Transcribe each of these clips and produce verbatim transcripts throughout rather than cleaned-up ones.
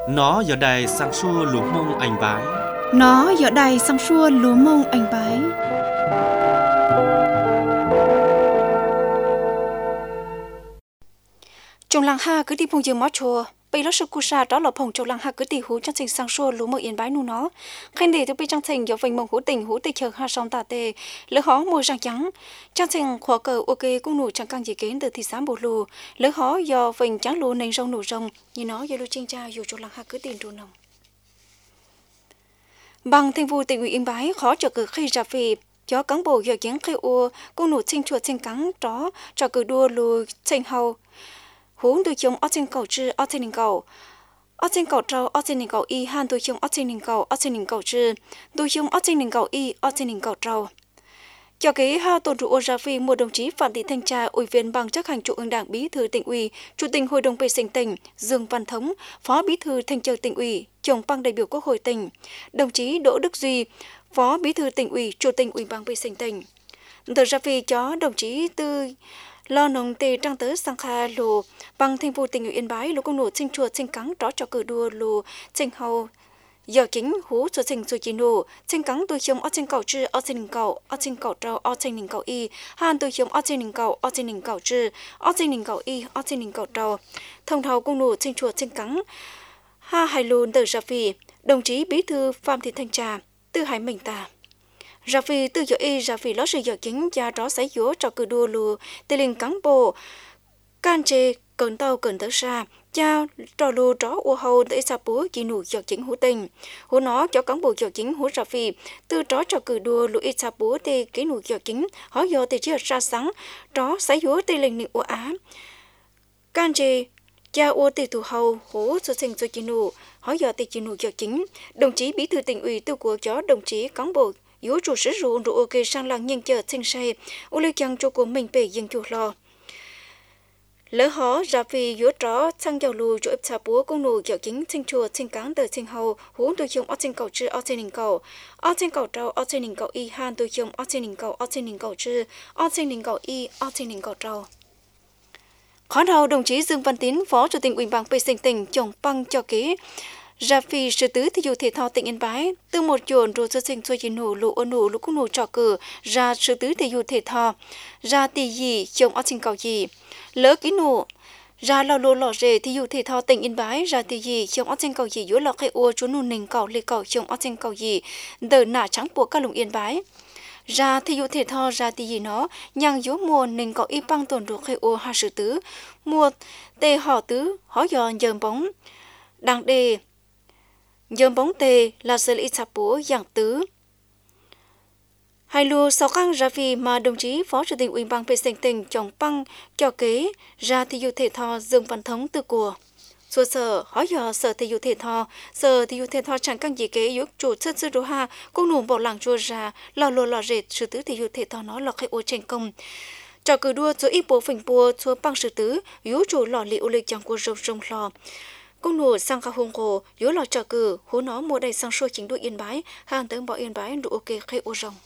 Nó giờ đây sang xua lúa mông anh bái. Nó giờ đây sang xua lúa mông anh bái. Trong làng ha cứ đi phong dương mót chùa. Bây lúc sự sa đó là phong trong làng ha cứ đi hú trong trình sang xua lúa mông yên bái nu nó. Khen để tôi bị trong trình do vinh mông hú tình hú tịch chờ ha song tà tê. Lỡ hó mùa răng trắng. Trong trình khóa cờ ok cũng nụ chẳng càng gì kén từ thị xã bồ lù. Lỡ hó do vinh trắng lúa nền rong nụ rong. Như nó do lưu trinh cha dù trong làng ha cứ tiền trù nồng. Bằng thành vụ tỉnh ủy Yên Bái khó cho cử khi ra về cho cán bộ giờ kiến khi ua cũng nụ chinh chuột chinh cắn đó cho cử đua lùi chinh hầu huống đôi chung ở trên cầu chư ở trên đỉnh cầu ở trên cầu trâu ở trên đỉnh cầu y han đôi chung ở trên đỉnh cầu ở trên đỉnh cầu chư đôi chung ở trên đỉnh cầu y ở trên đỉnh cầu trâu cho kế ha tôn trụ ô gia phi một đồng chí Phạm Thị Thanh Trà ủy viên ban chấp hành trung ương đảng bí thư tỉnh ủy chủ tịch hội đồng vệ sinh tỉnh Dương Văn Thống phó bí thư thanh tra tỉnh ủy trưởng ban đại biểu quốc hội tỉnh đồng chí Đỗ Đức Duy phó bí thư tỉnh ủy chủ tịch ủy ban vệ sinh tỉnh từ gia phi cho đồng chí Tư lo nông tề trang tới sang kha lù bằng thành vụ tỉnh ủy Yên Bái lù công nổ chinh chùa chinh cắn đó cho cử đua lù chinh hầu giờ chính hú cho trình cho chỉ nổ trình cắn tôi chống ở trên cầu chư ở trên đỉnh cầu ở trên cầu trâu ở trên đỉnh cầu y han tôi chống ở trên đỉnh cầu ở trên đỉnh cầu chư ở trên đỉnh cầu y ở trên đỉnh cầu trâu thông thầu công nổ trình chùa trình cắn ha hai lùn từ gia phi đồng chí bí thư Phạm Thị Thanh Trà từ hải mình ta gia phi từ giờ y gia phi lót sự giờ chính gia đó xảy dúa cho cử đua lù tê linh cán bộ can chê cẩn tàu cẩn tới xa cha trò lù tró u hầu để sa búa chỉ nụ giờ chính hữu tình hữu nó cho cán bộ giờ chính hữu gia phi từ tró cho cử đua lù ít sa búa tê cái nụ giờ chính họ giờ tê chưa ra sáng tró xảy dúa tê linh nị u á can chê cha u tê thủ hầu hữu cho sinh cho chỉ nụ họ giờ tê chỉ nụ giờ chính đồng chí bí thư tỉnh ủy từ của chó đồng chí cán bộ yếu chủ sử dụng rượu ok sang làng nhân chợ sinh say u lê chăng cho của mình về dân chủ lo lỡ hó ra vì yếu tró sang dầu lù cho ép xà búa công nụ dạo chính sinh chùa sinh cán từ sinh hầu huống tôi dùng ở trên cầu chư ở trên đỉnh cầu ở trên cầu trâu ở trên đỉnh cầu y han tôi dùng ở trên đỉnh cầu ở trên đỉnh cầu chư ở trên đỉnh cầu y ở trên đỉnh cầu trâu khó đầu đồng chí Dương Văn Tín phó chủ tịch ủy ban vệ sinh tỉnh chồng băng cho ký ra phi sự tứ thể dục thể thao tỉnh Yên Bái từ một chuồn rồi cho sinh cho chỉ nổ lũ ôn nổ lũ cũng nổ trò cử ra sự tứ thể dục thể thao ra tì gì chồng ở trên cầu gì lỡ ký nổ ra lò lô lò rề thể dục thể thao tỉnh Yên Bái ra tì gì chồng ở trên cầu gì dưới lò cây ua chú nụ nình cầu lê cầu chồng ở trên cầu gì đờ nả trắng của các lùng Yên Bái ra thể dục thể thao ra tì gì nó nhang dưới mùa nình cầu y băng tuần rồi cây ua hai sự tứ mùa tê họ tứ họ giòn dờm bóng đang đề dơm bóng tê là xử lý sạp búa dạng tứ. Hai lùa sáu khang ra vì mà đồng chí phó chủ tịch ủy ban vệ sinh tỉnh chồng băng cho kế ra thể dục thể thao Dương Văn Thống từ của. Số sở hỏi giờ sở thể dục thể thao sở thể dục thể thao chẳng căn gì kế yếu chủ chất sư đồ ha cũng nụ bỏ làng chua ra lò lô lò rệt sự tứ thể dục thể thao nó là khai ô trên công. Cho cử đua số ít bộ phình bùa số băng sự tứ yếu chủ lò liệu lịch chẳng của rồng rồng lò. Công nụ sang khá hùng hồ, yếu lò trả cử, hú nó mua đầy sang xua chính đội Yên Bái, hàng tới bỏ Yên Bái đủ ok khai ô rồng.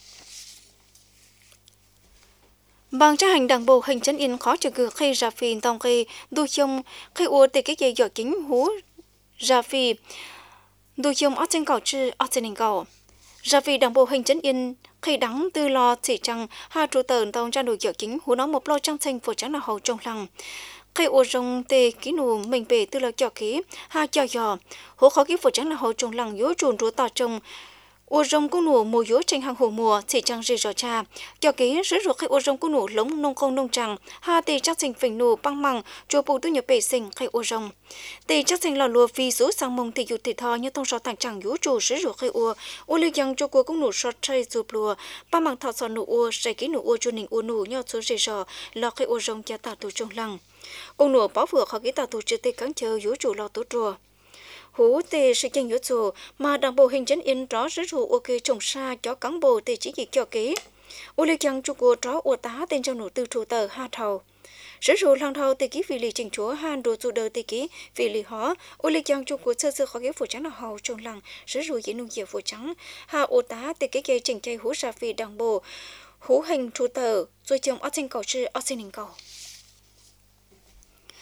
Bằng tra hành đảng bộ hành chấn yên khó trả cử khai ra phì tòng khai đôi chông khai ô tê cái dây dọ chính hú ra phì đôi chông ở trên cầu chư ở trên đỉnh cầu. Ra phì đảng bộ hành chấn yên khai đắng tư lo chỉ chẳng hai trụ tờn tòng tra đôi dọ chính hú nó một lo trăng xanh phổ trắng là hầu trong lăng. Khai ô rong tê ký nụ mình về từ là cho khí ha cho giò hố khó ký phổ trắng là hậu trồng lằng yếu chuồn rúa tỏ trồng ô rong cũng nụ mùa yếu tranh hàng hồ mùa chỉ trăng rì rò cha cho ký rứa ruột khai ô rong cũng nụ lống nông không nông trăng ha tê chắc sinh phình nụ băng măng chùa bù tu nhập bể sinh khai ô rong tê chắc sinh lò lùa phi số sang mông thì dục thể thò như thông sò thẳng chẳng yếu chủ rứa ruột khai ô ô lưu dân cho cô cũng nụ sọt chay rụp lùa băng măng thọ sò nụ ô sai ký nụ ô cho nình ô nụ nhau số rì rò lò khai ô rong cha tạo tu trồng lằng ông nổ bảo vừa khó cái tạo tổ chức tê cắn chờ yếu chủ lo tốt rùa hú tê sự tranh yếu chủ mà đảng bộ hình chấn yên rõ rất rùa ok trồng xa cho cán bộ tê chỉ dịch cho kế ô lê chăng cho cô rõ ô tá tên trong nổ tư trụ tờ ha thầu rất rùa lang thầu tê ký vì lì trình chúa han đồ trụ đời tê ký vì lì hó ô lê chăng cho cô sơ sơ khó cái phủ trắng là hầu trong lăng rất rùa dễ nông dịa phủ trắng ha ô tá tê cái cây trình chay hú ra vì đảng bộ hú hình trụ tờ rồi chồng ở trên cầu chư ở trên đỉnh cầu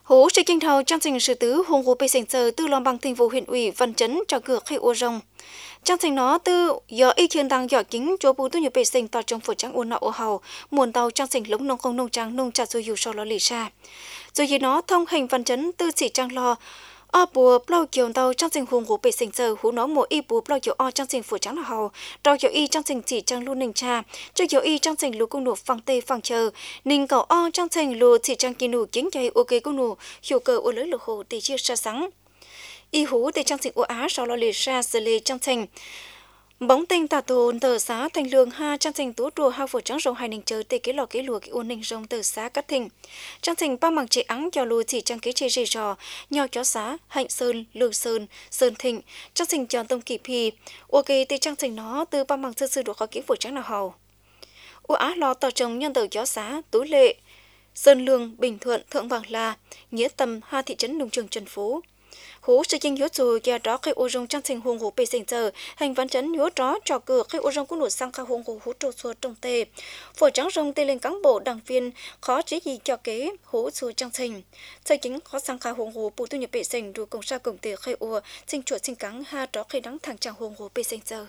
Hú sẽ kinh thầu chương trình sự tứ hùng hồ bê sinh giờ từ lòng bằng thành phố huyện ủy Văn Chấn cho cửa khai ô rồng. Chương trình nó từ giờ ý kiến đang dõi kính cho bù tu nhiều bê sinh tỏ trong phủ trắng ô nọ ô hầu muôn tàu chương trình lống nông không nông trang nông trà rồi dù sau lo lì xa. Rồi gì nó thông hành Văn Chấn từ chỉ trang lo ở bùa bao kiều tàu chương trình hùng hồ bê sinh giờ hú nó một y bùa bao kiều o chương trình phủ trắng là hầu trao kiều y chương trình chỉ trang luôn ninh trà cho kiều y chương trình lúa cung nụ phẳng tê phẳng chờ ninh cầu o chương trình lúa chỉ trang kỳ nụ kính chạy ok cung nụ hiệu cờ ô lưới lửa hồ để chia xa sáng y hú để chương trình ô á sau lo lì xa xử lý chương trình bóng tinh tà tồn tờ xá thành lương ha chương trình tú đùa ha phủ trắng rồng hai ninh chờ tê cái lò cái lùa cái ô ninh rồng tờ xá cắt thình chương trình ba mảng chế ắng cho lùa chỉ trang cái chế rì rò nhỏ chó xá hạnh sơn lương sơn sơn thịnh chương trình chọn tông kỳ phi ok tê chương trình nó từ ba mảng sơ sư đùa khó kỹ phủ trắng nào hầu ô á lo tờ trồng nhân tờ chó xá tú lệ sơn lương bình thuận thượng bằng la nghĩa tâm ha thị trấn nông trường trần phú hú sự chính hiếu rồi kia đó khi ô rong trang trình hùng hú bê sinh giờ hành văn chấn hiếu đó cho cửa khi ô rong cũng nổi sang khá hùng hú hú trâu xua trong tê phổ trắng rong tê lên cán bộ đảng viên khó chỉ gì cho kế hú xua trang trình sự chính khó sang khá hùng hú bù tu nhập bê sinh đủ công sa công tê khi ô sinh chuột sinh cắn ha đó khi đắng thẳng trang hùng hú bê sinh giờ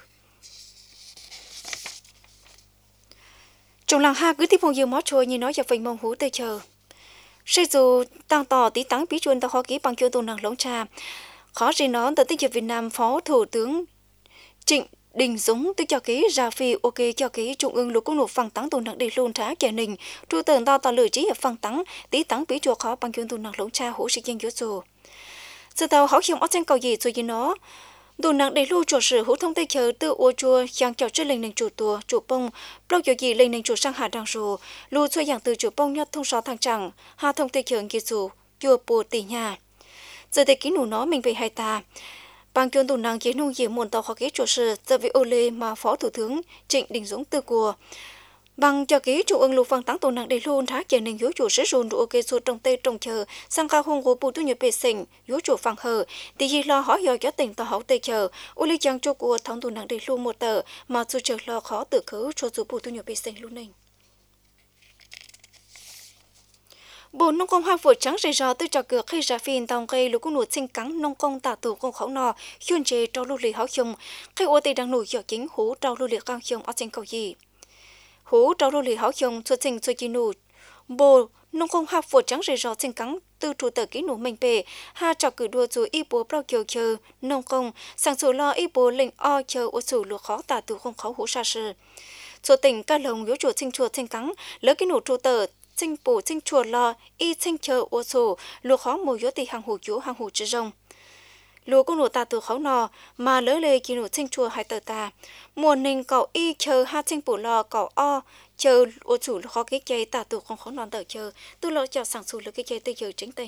trong làng ha cứ tiếp phong dương mó chua như nói cho phình mong hú tê chờ xây dù tăng tỏ tí tắng bí chuồn tàu khó ký bằng kiêu tù nặng lống trà khó gì nó từ tích hiệp Việt Nam Phó Thủ tướng Trịnh Đình Dũng tức cho ký ra phi ok cho ký trung ương lục công nộp phẳng tắng tù nặng để luôn trá kẻ nình tru tường tao tao lử trí hiệp phẳng tắng tí tắng bí chùa khó bằng kiêu tù nặng lống trà hỗ sĩ danh yếu dù sự tàu hảo hiểm ở trên cầu gì rồi gì nó tù nặng để lưu chủ sử hữu thông tây chờ từ ô chùa giang chào trước lên nền chủ tùa chủ bông bao giờ gì lên nền chủ sang hà đằng rù lưu xuôi giang từ chủ bông nhất thông sáu thằng chẳng hà thông tây chờ kia dù chùa bùa tỷ nhà giờ để kỹ nụ nó mình về hai ta bằng chuyên tù nặng kiến nông diện muôn tàu khó ký chủ sử giờ vì ô lê mà phó thủ tướng Trịnh Đình Dũng từ của bằng cho ký chủ ương lục phẳng tắng tù nặng để luôn thá kẻ nền hiếu chủ sử dụng đủ ok số trong tây trong chờ sang cao hông của bù tu nhập bề sinh hiếu chủ phẳng hờ thì gì lo hỏi giờ cho tỉnh tàu hậu tây chờ ô lê chàng cho của thống tù nặng để luôn một tờ mà dù chờ lo khó tự khứ cho dù bù tu nhập bề sinh luôn này bộ nông công hoa phổi trắng rây rò từ trò cửa khi ra phim tàu cây lúa cũng nổi sinh cắn nông công tả tù công khẩu nò chuyên chế trâu lưu lì háo chung khi ô tây đang nổi giờ chính hú trâu lưu lì cao chung ở trên cầu gì hú trâu lưu lì háo chung xuất sinh xuất chi nụ bộ nông công hoa phổi trắng rây rò sinh cắn từ chủ tờ kỹ nụ mình bề ha trò cử đua rồi y bố bao kiều chờ nông công sang số lo y bố lệnh o chờ ô sủ lúa khó tả tù công khẩu hú sa sư số tỉnh ca lồng yếu chuột sinh chuột sinh cắn lỡ kỹ nụ chủ tờ sinh bổ sinh chuột lo y sinh chờ ô sổ lúa khó mùa yếu thì hàng hủ chúa hàng hủ chữ rồng lúa cũng nổ tà từ khấu nò mà lỡ lê kỳ nổ sinh chuột hai tờ tà mùa ninh cậu y chờ ha sinh bổ lo cậu o chờ ô chủ lúa khó cái chơi tà từ không khấu non tờ chờ từ lo chào sản xuất lúa cái chơi từ giờ chính tình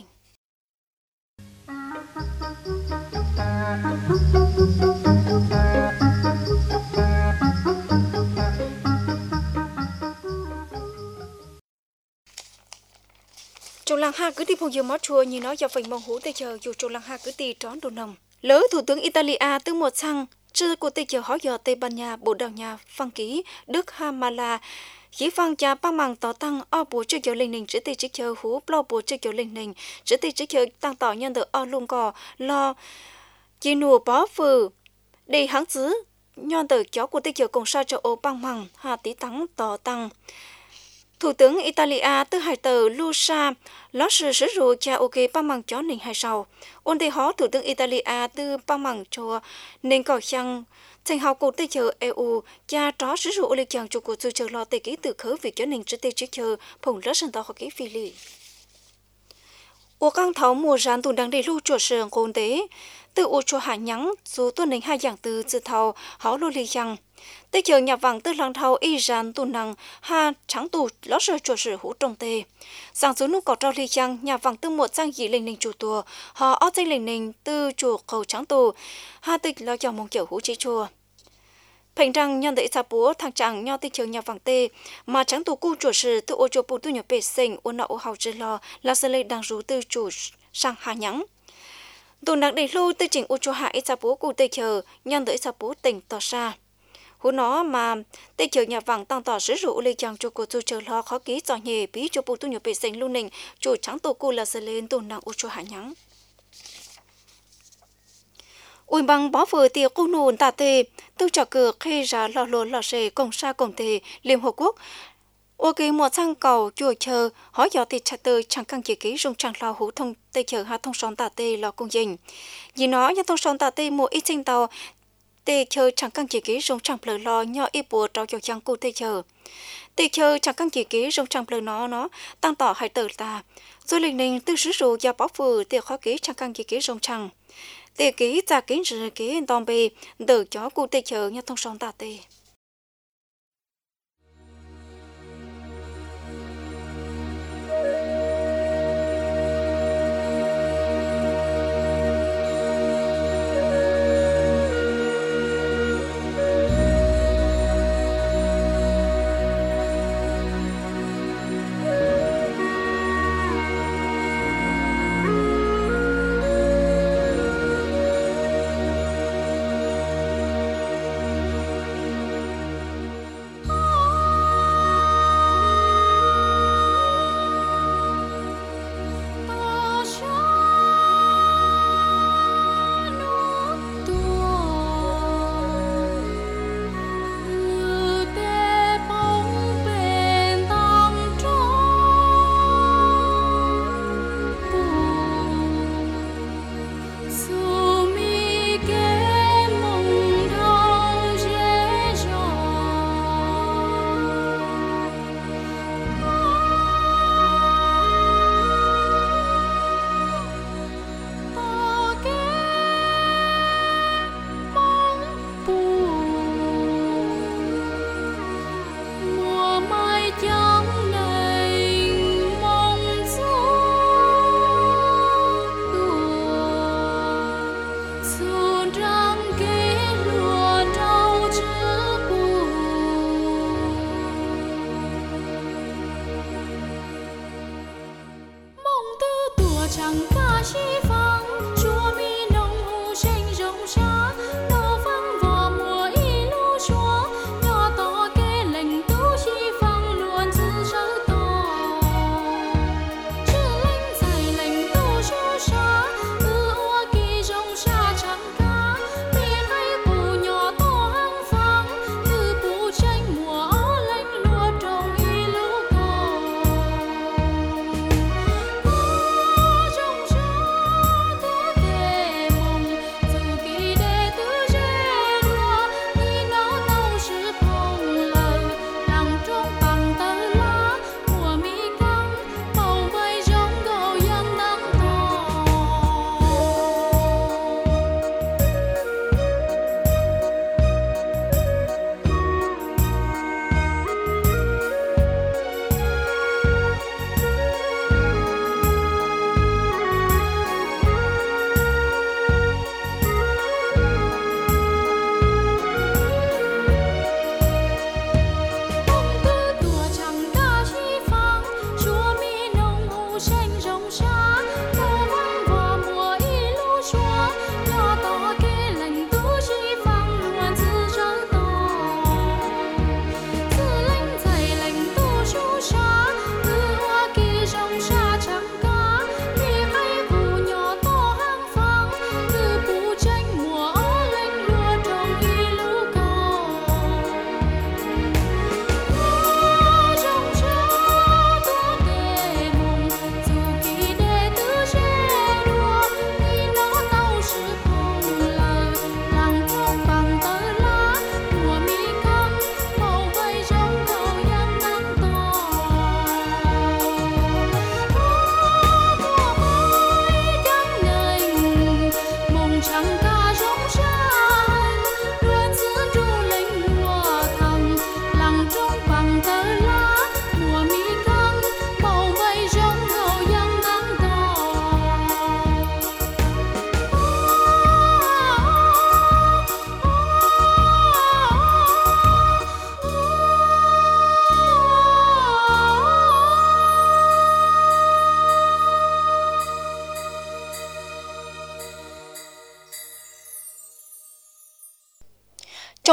trong làng ha cứ đi phong dương mót chua như nói do phình mong hú tây chờ dù trong làng ha cứ đi trón đồ nồng lỡ thủ tướng Italia từ một sang chưa của tây chờ hỏi giờ Tây Ban Nha Bồ Đào Nha Phan Ký Đức Hamala chỉ phăng cha băng bằng tỏ tăng ở bộ chưa chờ lên nền chữ tây chữ chờ hú lo bộ chưa chờ lên nền chữ tây chữ chờ tăng tỏ nhân được ở luôn cò lo chỉ nụ bó phừ để hãng xứ nhân từ chó của tây chờ cùng sa châu Âu băng bằng hà tí tăng tỏ tăng Thủ tướng Italia từ hai tờ Lusa lót sự sử dụng cha ok băng bằng chó nền hai sau ôn tây hó Thủ tướng Italia từ băng bằng cho nền cỏ chăng thành học của tây chờ e u cha chó sử dụng lịch chàng cho cuộc du chờ lo tây ký từ khứ việc cho nền trước tây trước chờ phồng rất sân tàu học ký phi lì ô căng tháo mùa rán tùn đang để lưu chuột sườn côn tế từ ô cho hạ nhắng dù tuần nền hai dạng từ từ thao háo lô lì chăng tây chờ nhà vàng từ lăng thao y rán tùn năng ha trắng tù lót rơi chuột sườn hú trong tê sang số nút cỏ trao lì chăng nhà vàng từ một sang dị lên nền chủ tùa họ ở danh lên nền từ chuột khẩu trắng tù ha tịch lo cho mong kiểu hú chế chùa Thành rằng nhân đại sa búa thằng chẳng nhau tây chờ nhà vàng tê mà trắng tù cu chuột sử từ ô chùa bù tu nhập bể sinh ô nọ ô hào chơi lo là sẽ lên đang rú từ chủ sang hà nhắng tù nặng để lô từ chỉnh ô chùa hạ ít sa búa cu tây chờ nhân đại sa búa tỉnh tỏ xa hú nó mà tê chờ nhà vàng tăng tỏ sử dụng lấy chàng cho cô chú chờ lo khó ký cho nhẹ bí cho bộ tu nhập bể sinh luôn nình chủ trắng tổ cô là sẽ lên tổ nặng u cho hạ nhắng ui bằng bó vừa tiệc cô nôn tà tê tôi cho cửa khi ra lò lò lò xề công sa công tề Liên Hợp Quốc ok một sang cầu chùa chờ hỏi dò thì chặt tơ chẳng căng chỉ ký dùng chẳng lo hú thông tê chờ hạ thông son tà tê lo công dình vì nó nhà thông son tà tê một ít sinh tàu tê chờ chẳng căng chỉ ký dùng chẳng lờ lo nhỏ ít bùa trao cho chẳng cô tê chờ tê chờ chẳng căng chỉ ký dùng chẳng lờ nó nó tăng tỏ hai tờ ta rồi linh ninh tư sử dụng và bó vừa tê khó ký chẳng căng chỉ ký dùng chẳng tê ký ra ký rửa ký tòm bì đỡ cho cô tê chờ nhà thông son tà tê trong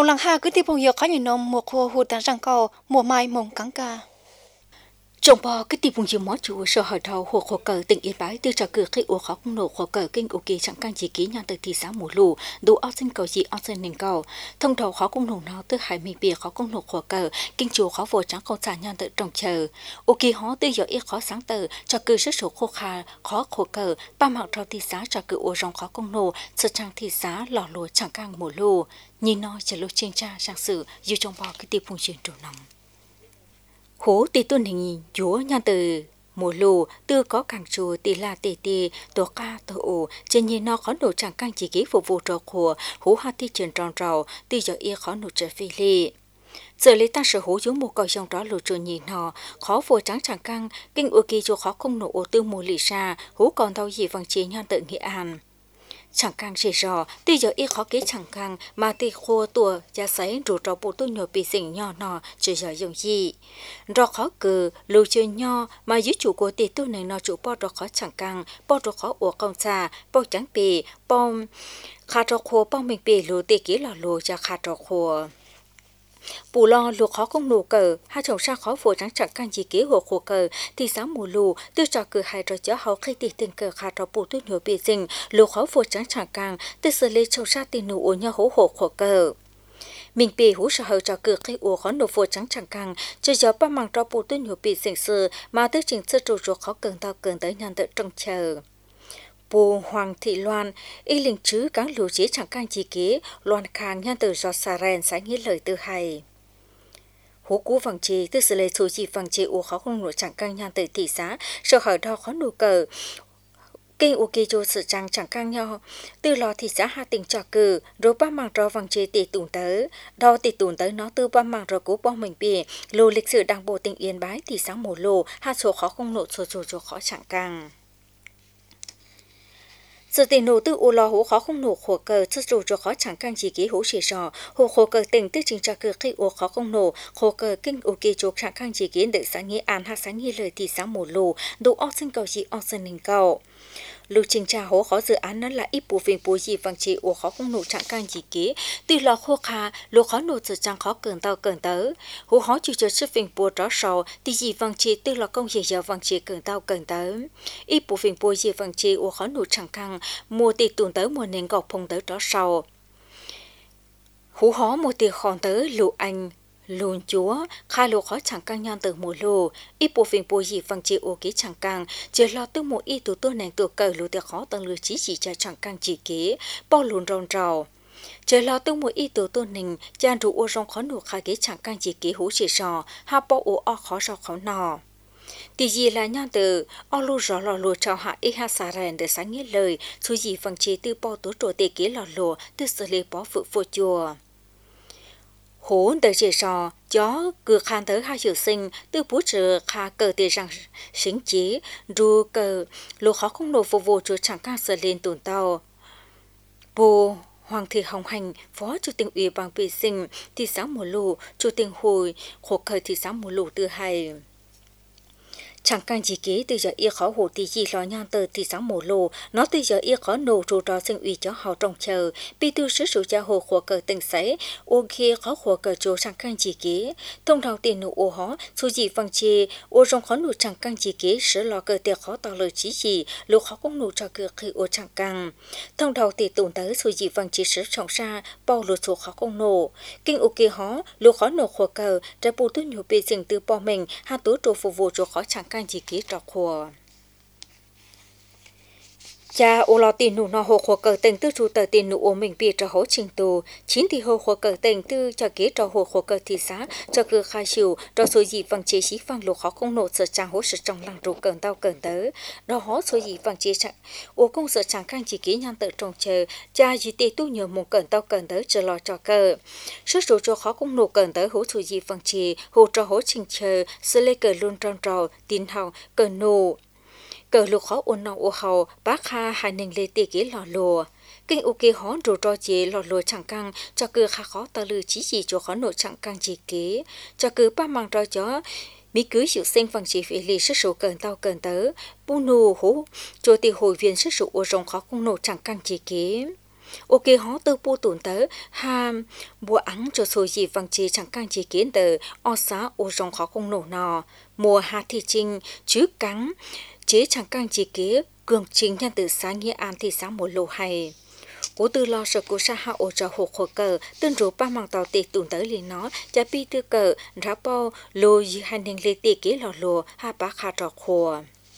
sông lăng hà cứ tiếp phong yêu khó nhìn nông một hồ hồ tàn răng cầu mùa mai mông cắn ca trong bò cái tìm vùng nhiều món chủ sở hỏi đầu hồ khổ cờ tỉnh Yên Bái từ trò cử khi ủa khó không nổ khổ cờ kinh ok chẳng can chỉ ký nhang từ thị xã mùa lù đủ ao sinh cầu gì ao sinh nền cầu thông đầu khó không nổ nào từ hải mình bìa khó không nổ khổ cờ kinh chủ khó vô trắng không trả nhang từ trồng chờ ok hó từ giờ ít khó sáng từ trò cử rất số khô kha khó khổ cờ ba mạng trò thị xã trò cử ủa rong khó không nổ sự trang thị xã lò lùa chẳng can mùa lù nhìn nói chỉ lúc trên cha sang sự dù trong bò cái tìm vùng chuyển chủ nòng hố tì tuân hình chúa nhan từ mùa lù tư có càng chùa tì la tì tì tổ ca tổ ổ trên nhìn nó khó nổ chẳng căng chỉ ký phục vụ trò khổ hố hát thi truyền tròn trầu tì giờ y khó nổ trở phi lì giờ lấy ta sở hố giống một cầu trong đó lù trôi nhìn nó khó vô trắng chẳng căng kinh ưu kỳ cho khó không nổ ô tư mùa lì xa hố còn đâu gì vàng chế nhan tự nghĩa an chẳng càng chỉ rõ tuy giờ ít khó kế chẳng càng mà thì khô tua giá sấy rủ trò bộ tôi nhỏ bị sinh nhỏ nọ chỉ giờ dùng gì rõ khó cử lưu chơi nhỏ mà dưới chủ của tỷ tôi này nó chủ bao rõ khó chẳng càng bao rõ khó ủa công xa bao trắng bì bao khá trò khô bao mình bì lưu tỷ kỹ là lưu cho khá trò khô bù lo lù khó không nổ cờ hai chồng sa khó phổ trắng chẳng can chỉ kế hồ khổ cờ thì sáng mùa lù tư trò cử hai trò chó hậu khi tỷ tình cờ khá trò bù tuyết nhổ bị dình lù khó phổ trắng chẳng càng tư xử lý chồng sa tiền nụ ổ nhau hố hồ khổ cờ mình bị hú sợ hờ trò cử khi ổ khó nổ phổ trắng chẳng càng chơi gió ba mảng trò bù tuyết nhổ bị dình sờ mà tư trình sơ trụ ruột khó cần tao cần tới nhàn tự trông chờ bù Hoàng Thị Loan y linh chứ các lưu chế chẳng can chỉ kế loan khang nhân từ do Saren sáng nghĩa lời từ hay hố cú vàng trì từ sự lệ số chỉ vàng trì u khó không nổi chẳng căng nhan từ thị xã sợ hỏi đo khó nụ cờ kinh u kỳ cho sự trang chẳng căng nhau từ lò thị xã hà tỉnh trò cử rồi ba mảng trò vàng trì tỷ tùng tới đo tỷ tùng tới nó từ ba mảng trò cú bom mình bì lô lịch sử đảng bộ tỉnh Yên Bái thị xã mổ lô hà số khó không nổi số số số khó chẳng căng sự tiền nổ từ u lo hố khó không nổ khổ cờ xuất dù cho khó chẳng căng chỉ ký hố chỉ sò hồ khổ cờ tỉnh tư trình trà cờ khi u khó không nổ khổ cờ kinh u kỳ chụp chẳng căng chỉ ký đợi sáng nghĩa an ha sáng nghĩa lời thì sáng mổ lù đủ o sinh cầu chỉ o sinh hình cầu lưu trình trà hố khó dự án nó là ít bù phình bù gì vàng chỉ u khó không nổ chẳng căng chỉ ký từ lò khô kha lù khó nổ sự chẳng khó cần tao cần tới hố khó chịu cho sức phình bù đó sầu thì gì vàng chỉ từ lò công gì giờ vàng chỉ cần tao cần tới ít bù phình bù gì vàng chỉ u khó nổ chẳng căng mùa tì tuần tới mùa nền gọc phong tới đó sau hú hó mùa tì khòn tới lụ anh lùn chúa khai lụ khó chẳng căng nhan từ mùa lù ít bộ phim bộ gì vàng chị ô ký chẳng căng chỉ lo từ mùa y tụ tôi nền tụ cờ lụ tì khó tầng lừa chỉ chỉ cho chẳng căng chỉ kế bao lùn rong rào chỉ lo từ mùa y tụ tôi nền chan rủ ô rong khó nụ khai kế chẳng căng chỉ kế hú chỉ sò ha bao ô o khó rau khó nò tỷ gì là nhau từ o lu rõ lò lùa trao hạ y ha sa rèn để sáng nghĩa lời số gì phần chế từ bao tố trổ tê kế lò lùa từ xử lý bó phụ phụ chùa hố đời chế sò chó cứ khan tới hai chữ sinh từ bút trừ kha cờ tê rằng sinh chế ru cờ lùa khó không nổ phục vụ chúa chẳng ca xử lên tồn tàu bù Hoàng Thị Hồng Hành, Phó Chủ tịch Ủy ban vệ sinh thị xã Mùa Lù, Chủ tịch Hội khổ cờ thị xã Mùa Lù từ hai chẳng càng chỉ ký từ giờ y khó hồ tí gì lo nhan tờ thị xã mổ lồ nó từ giờ y khó nổ rù rò sinh ủy cho họ trồng chờ bị tư sứ sử gia hồ khổ cờ tình sấy ô kia khó khổ cờ chỗ chẳng càng chỉ ký thông đầu tiền nụ ô hó số gì văng chê ô rong khó nụ chẳng càng chỉ ký sứ lo cờ tiệc khó tạo lời chỉ gì lúc khó cũng nụ cho cờ khi ô chẳng càng thông đầu tỷ tồn tới số gì văng chê sứ trọng ra bao lụt số khó cũng nổ kinh ô kia hó lúc khó nổ khổ cờ ra bù tư nhiều bị dình từ bỏ mình hai tố trù phục vụ chỗ khó chẳng càng chỉ ký trọc khổ cha ô lo tiền nụ nó hồ khổ cờ tình tư chủ tờ tiền nụ ô mình bị cho hỗ trình tù chín thì hồ khổ cờ tình tư cho ký cho hồ khổ cờ thị xã cho cứ khai chịu cho số gì vàng chế xí vàng lục khó không nộ sợ trang hỗ sự trong làng rủ cờn tao cờn tớ đó hó số gì vàng chế chẳng ô công sợ trang khang chỉ ký nhan tự trồng chờ cha gì tê tu nhiều một cờn tao cờn tớ chờ lo cho cờ số số cho khó không nộ cờn tớ hỗ số gì vàng chế hồ cho hỗ trình chờ sự lê cờ luôn trong trò tin hào cờ nộ cờ lục khó ôn nong ô hầu bác ha hai nền lê tê kế lò lùa kinh u kê hón rồi cho chế lò lùa chẳng căng cho cứ khá khó ta lư chỉ chỉ cho khó nội chẳng căng chỉ kế cho cứ ba mang cho chó mỹ cứ chịu sinh bằng chỉ phải lì sức số cờn tao cờn tớ bu nù hú cho tỷ hội viên sức số ô rồng khó không nội chẳng căng chỉ kế ok họ từ bu tụn tới ha bùa ắng cho số gì vàng chi chẳng càng chi kiến từ o xã ô rong khó không nổ nò mùa hạ thị trinh chứ cắn chế chẳng càng chi kế cường chính nhân từ sáng nghĩa an thị sáng một lô hay cố tư lo sợ cố sa hạ ô cho hồ khổ cờ tương rủ ba mang tàu tị tụn tới liền nó cha pi tư cờ rá bao lô y hành hình lê tị kế lò lô ha bá khá trọ khổ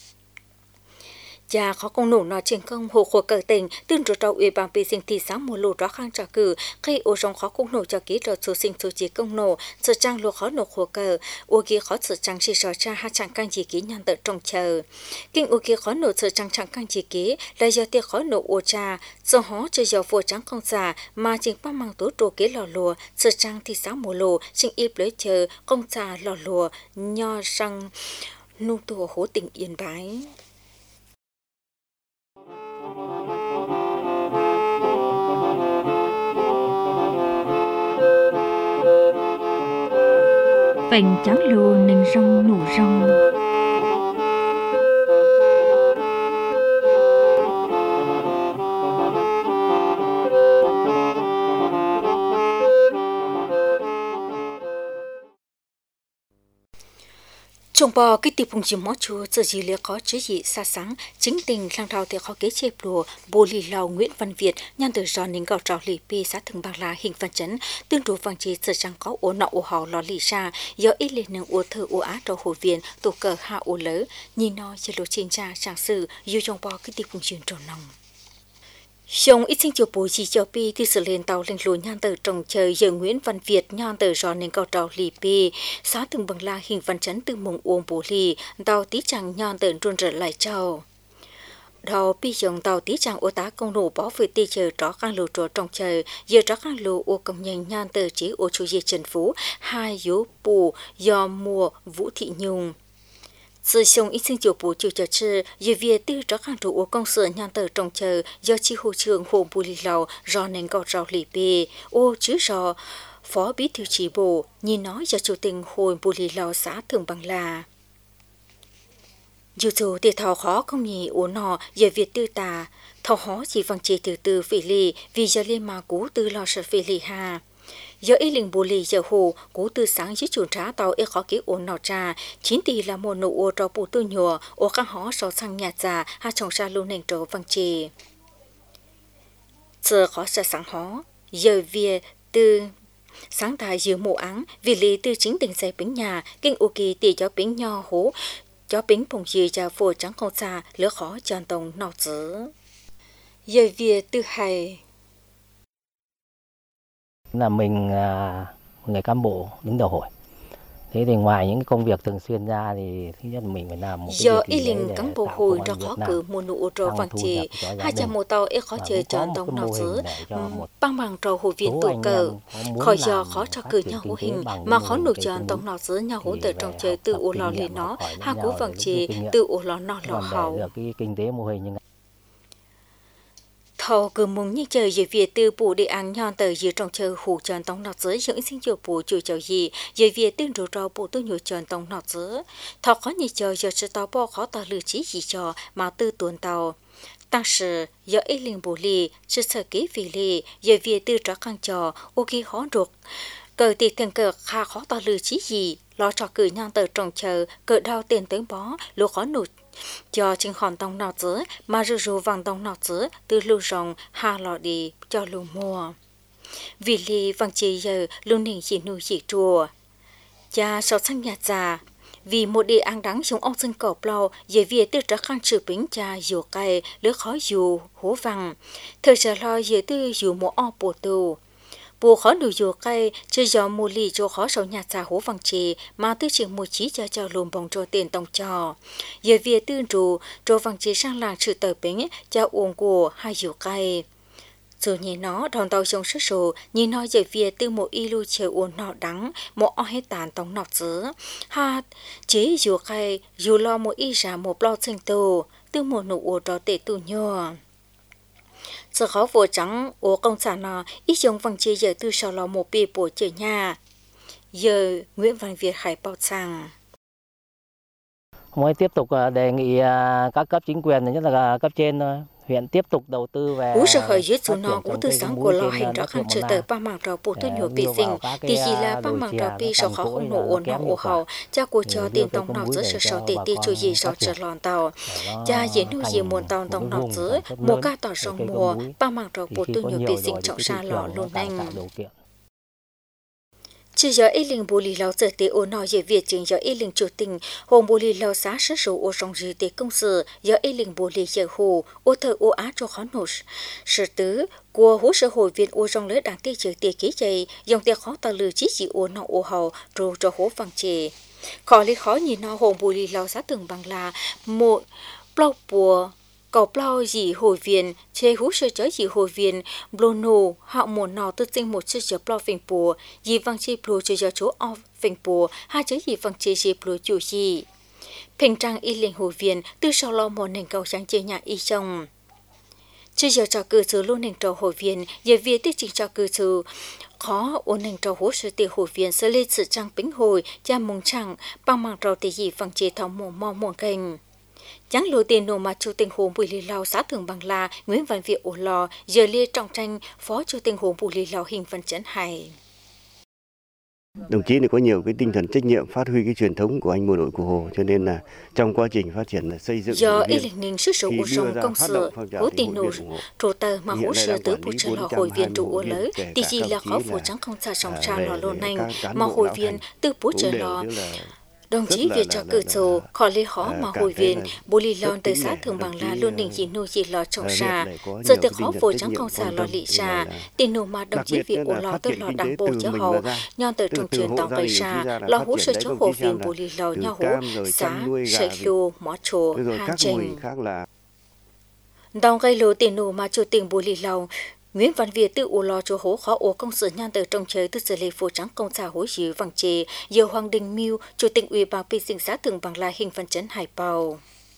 cha khó công nổ nó trên công hồ khổ cờ tình tương rủ trâu ủy ban bị sinh thị sáng một lô rõ khang trả cử khi ô rong khó công nổ cho kỹ trò số sinh số chỉ công nổ sự trang lô khó nổ khổ cờ ô kia khó sự trang chỉ rõ cha ha chẳng càng chỉ kỹ nhân tự trong chờ kinh ô kia khó nổ sự trang chẳng càng chỉ kỹ là do tiệc khó nổ ô cha do họ chơi do vô trắng không già mà chính ba mang tố trồ kế lò lùa sự trang thị sáng một lô sinh ít lấy chờ công già lò lùa nho răng nung tù hố tỉnh Yên Bái. Phèn trắng lùa nền rong nụ rong Trong bò cái tiệp phùng chim mót chua giờ gì lẽ có chứ gì xa sáng chính tình lang thao thì khó kế chép lùa bồ lì lào Nguyễn Văn Việt nhân từ giò nính gạo trào lì pi xã Thường Bang La hình văn chấn tương đối vàng chi giờ chẳng có ổ nọ ổ hò lò lì ra do ít lên nâng ổ thơ ổ á trò hồ viện tổ cờ hạ ổ lỡ nhìn nó giờ lộ trên cha trạng sự yêu trong bò cái tiệp phùng chim tròn nòng Xong ít sinh chiều bố chỉ cho pi thì sự lên tàu lên lùi nhan từ trồng trời giờ Nguyễn Văn Việt nhan từ giò nên cao trào lì pi xã Thường Bang La hình văn chấn từ mùng uông bố lì tàu tí chẳng nhan từ run rợn lại trâu đầu pi dùng tàu tí chẳng ô tá công nổ bỏ về tì chờ tró khang lù trò trồng trời giờ tró khang lù ô công nhân nhan từ chỉ ô chủ diệt Trần Phú hai yếu bù do mùa Vũ Thị Nhung sự sống ít sinh chiều bố chủ chờ chư giờ việc tư tró khang trụ ô công sở nhan từ trồng trời do chi hồ trường hồ bù lì lầu do nên gọt rau lì bê ô chứ rò phó bí thư chỉ bộ nhìn nói cho chủ tình hồ bù lì lầu xã Thường Bang La dù dù thì thảo khó không nhỉ ố nọ giờ việc tư tà thảo khó chỉ vang chỉ từ từ phỉ lì vì giờ lên mà cú tư lo sợ phỉ lì ha giờ ý linh bù lì giờ hồ cú tư sáng dưới chuồn trá tàu ý khó kỹ ố nọ trà chín tỷ là một nụ ô trò bù tư nhùa ô khang khó so sang nhà già ha trồng ra luôn nền trò vang chỉ giờ khó sợ sáng khó giờ việc tư sáng tại giữa mùa áng vì lý tư chính tình dạy bánh nhà kinh ô kỳ tỷ cho bánh nho hố cho bánh bông gì cho phô trắng không xa lỡ khó tròn tông nọ dữ giờ việc tư hay là mình là người cán bộ đứng đầu hội thế thì ngoài những công việc thường xuyên ra thì thứ nhất mình phải làm một cái giờ y linh cán bộ hội cho khó cử một nụ trò vàng chỉ hai trăm một tàu ít khó chơi tròn tông nọ dữ băng bằng trò hội viên tụ cờ khỏi giờ khó cho cử nhau hữu hình mà khó nụ tròn tông nọ dữ nhau hữu từ trong chơi từ ổ lò lên nó hai cú vàng chỉ từ ổ lò nọ lò hậu kinh tế mô hình như thầu cứ mong như chờ về việc từ bộ đề án nhon từ dưới trong chờ hủ tròn tông nọt dưới những sinh chiều bộ chủ chờ gì về việc tương đối rau bộ tôi nhồi tròn tông nọt dưới thầu khó như chờ giờ sẽ tàu bao khó tàu lừa chỉ gì cho mà tư tuần tàu tăng sự giờ ít liền bộ lì sự sở kỹ vì lì về việc từ trọ khang trò ô khi khó được cờ thì thường cờ khá khó tàu lừa chỉ gì lo cho cử nhon từ trong chờ cờ đau tiền tiếng bó lúa khó nụt cho chính hòn tông nọ dưới mà rù rù vàng tông nọ dưới từ lưu rồng hà lọ đi cho lưu mua vì li vàng chỉ giờ luôn hình chỉ nuôi chỉ chùa cha sau sang nhà già vì một đề ăn đắng chúng ông sinh cọp lâu về việc từ trở khăn sự bính cha dù cay lứa khó dù hố vàng thời giờ lo về từ dù một o bồ tù bùa khó đủ dù cay chơi gió mùa lì cho khó sầu nhà già hố vàng trì mà tư trường một chí cho cho lùm bồng cho tiền tông trò giờ việc tư rù cho vàng trì sang làng sự tờ bính cho uống của hai dù cay rồi nhìn nó đòn tàu trong sức sổ nhìn nó giờ việc từ một y lưu chờ uống nọ đắng một o hết tàn tông nọ dứa ha chế dù cay dù lo một y ra một lo sinh tù từ một nụ uống đó tệ tù nhờ giờ khó vô trắng ô công sản nó ít dùng vàng chia giờ từ sau lò một bì bộ chơi nhà giờ Nguyễn Văn Việt Hải bảo rằng mới tiếp tục đề nghị các cấp chính quyền nhất là cấp trên thôi huyện tiếp tục đầu tư về Ú sở khởi dưới phát chủ triển nó cũng trồng từ cây sáng có của múi lò trên hình đất đó khăn huyện chờ Mona. tờ ba mảng trò bộ tôi Để nhiều bị đưa sinh vào các thì cái, gì là à, ba đồi mảng chè trò nó pi sở cằn khó cỗi không là nổ nó ổn nó kém ổ hiệu quả. hậu cha của Thì cho đưa tiền cây tông có nọ múi giữa để sở cho sở tiền bà tiêu cho con gì sở phát sở triển lòn tàu để nó cha diễn nuôi gì thành muôn tàu một tông cái nọ vùng giữa sản xuất một lớn ca tỏ về sông cây có mùa múi. ba mảng trò Thì bộ khi tôi có nhiều nhiều bị rồi sinh thì trọng cái xa thị lò trường nó luôn càng anh tạo điều kiện. chỉ giờ ít linh bù lì lao giờ tế ô nọ giờ Việt chính giờ ít linh chủ tình hôm bù lì lao xá sát số ô trong gì tế công sự giờ ít linh bù lì giờ hồ ô thờ ô á cho khó nổ sự tứ của hỗ trợ hội viên ô trong lưới đáng tiêu chữ tế ký chạy dòng tế khó ta lừa chỉ chỉ ô nọ ô hậu rồi cho hỗ vàng chè khó lý khó nhìn nó hôm bù lì lao xá từng bằng là một bao bùa cậu bao gì hội viên chế hú sơ chớ gì hội viên blono họ muốn nó tự tin một chiếc chớ bao phình bùa gì vang chi pro chơi cho chỗ off phình bùa hai chớ gì vang chi chi pro chủ gì平trang y linh hội viên từ sau lo một nền cầu sáng chơi nhà y trong chơi giờ cho cử xử luôn nền trò hội viên giờ việc tiết trình cho cử xử khó ổn nền trò hỗ trợ tiền hội viên sẽ lên sự trang bính hồi cha mong chẳng bằng mạng trò tỷ gì vang chi thống mồm mò mồm kênh chẳng lộ tiền nổ mà chủ tịch hồ bùi lì lao xã thường bằng là Nguyễn Văn Việt ổ lò giờ lê trọng tranh phó chủ tịch hồ bùi lì lao hình văn chấn hải. Đồng chí này có nhiều cái tinh thần trách nhiệm phát huy cái truyền thống của anh bộ đội của Hồ cho nên là trong quá trình phát triển là xây dựng do ý lịch ninh sức số của dòng công sự hỗ tiền nổ trụ tờ mà hỗ trợ từ bộ trợ lò hội viên trụ ổ lớn thì gì là khó phụ trắng không xa sòng xa lò lô nành mà hội viên từ bộ trợ lò đồng chí Việt cho cử số khó lý khó mà hội viên bố lì lon tới xã thường bằng là luôn định chỉ nuôi chỉ lò trồng xa giờ từ khó phổi trắng không xả lò lị xa tiền nổ mà đồng chí Việt ổ lò tới lò đảng bộ cho hậu nhon từ trồng trường tòng cây xa lò hỗ trợ cho hội viên bố lì lò nhau hỗ xã sợi lô mỏ trồ hà trình đồng gây lô tiền nổ mà chủ tình bố lì lò Nguyễn Văn Việt tự ủ lò cho hố khó ổ công sự nhan từ trong trời từ giờ lê phố trắng công xã hối dữ vàng chê giờ Hoàng Đình Miu chủ tịch ủy ban pi sinh xã thường bằng là hình văn chấn Hải Bào.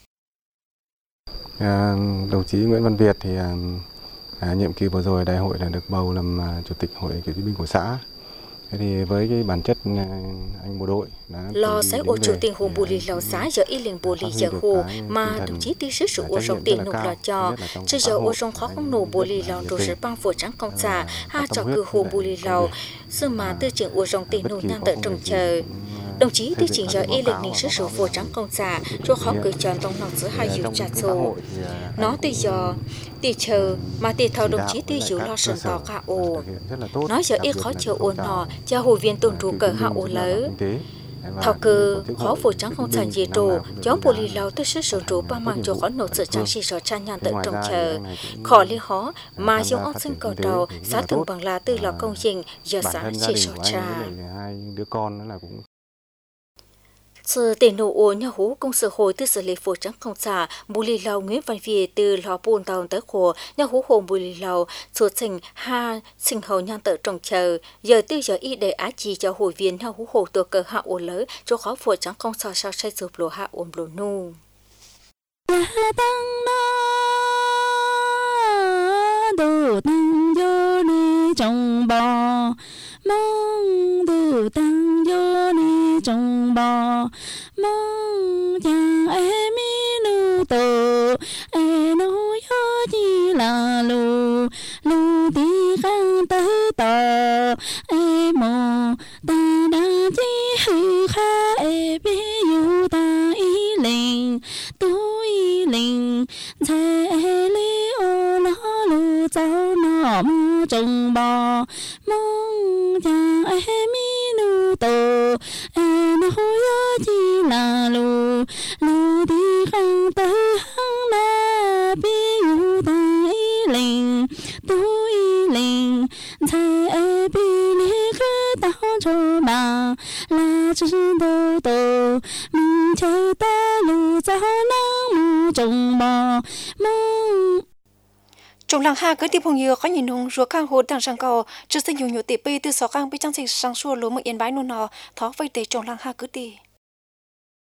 À, đồng chí Nguyễn Văn Việt thì à, nhiệm kỳ vừa rồi đại hội là được bầu làm à, chủ tịch hội cựu chiến binh của xã. Thế thì với cái bản chất anh bộ đội lò sẽ ô chủ tiền hồ bù lì lò xã giờ y liền bù lì giờ hồ mà đồng chí tí sức sự ô rong tiền nộp lò cho chứ giờ ô rong khó không nổ bù lì lò đồ sự băng phổ trắng công xã ha cho cử hồ bù lì lò sư mà tư trưởng ô rong tiền nộp nhan tự trồng chờ đồng chí tư trưởng giờ y lịch ninh sức sự phổ trắng công xã cho khó cử tròn trong lòng giữa hai dụ chặt xô nó từ giờ tì chờ mà tì thầu đồng chí tư dụ lo sần tỏ cả ô nói giờ ít khó chờ ô nọ cho hội viên tôn trụ cờ hạ ô lớn thảo cơ khó phổ trắng không sản gì trù chống bù lì lao tới sức sử trụ ba mang cho khó nộp sự trang sĩ sở trang nhàn tận trong chờ khó lý khó mà dùng ốc sinh cầu đầu xã thường bằng là tư lò công trình giờ xã chỉ sở tra sự tiền nổ ô nhà hú công sở hội từ xử lý phổ trắng công xã bù lì lao Nguyễn Văn Việt từ lò bùn tàu tới khổ nhà hú hồ bù lì lao số sinh ha sinh hậu nhan tự trồng chờ giờ tư giờ y để á chi cho hội viên nhà hú hồ tổ cờ hạ ô lớn cho khó phổ trắng công xã sao sai sụp lô hạ ôm lô nu đồ tăng vô đi trồng bò mong đồ tăng vô đi trồng bò mong chàng em mi nu tổ em nói cho chi là lù lù tí khang tơ tờ em mò ta đã chi hư kha em bi yu ta ý linh tôi linh thế li ô nó lù cháu nó mu trồng bò mong chàng em mi nu tổ em nói cho chi là lù lù tí khang tơ hang na bi yu ta ý linh tôi linh thế bi li khứ tao cho bà là chân đồ tổ mình chơi ta lù cháu nó mu trồng bò mong trong làng ha cứ tiếp phong nhiều có nhìn hùng ruột khang hồ đằng sang cầu trước khi nhiều nhiều tỷ pi từ sáu khang bị trang dịch sang xua lúa một yên bãi nô nọ thó vây tề trong làng ha cứ đi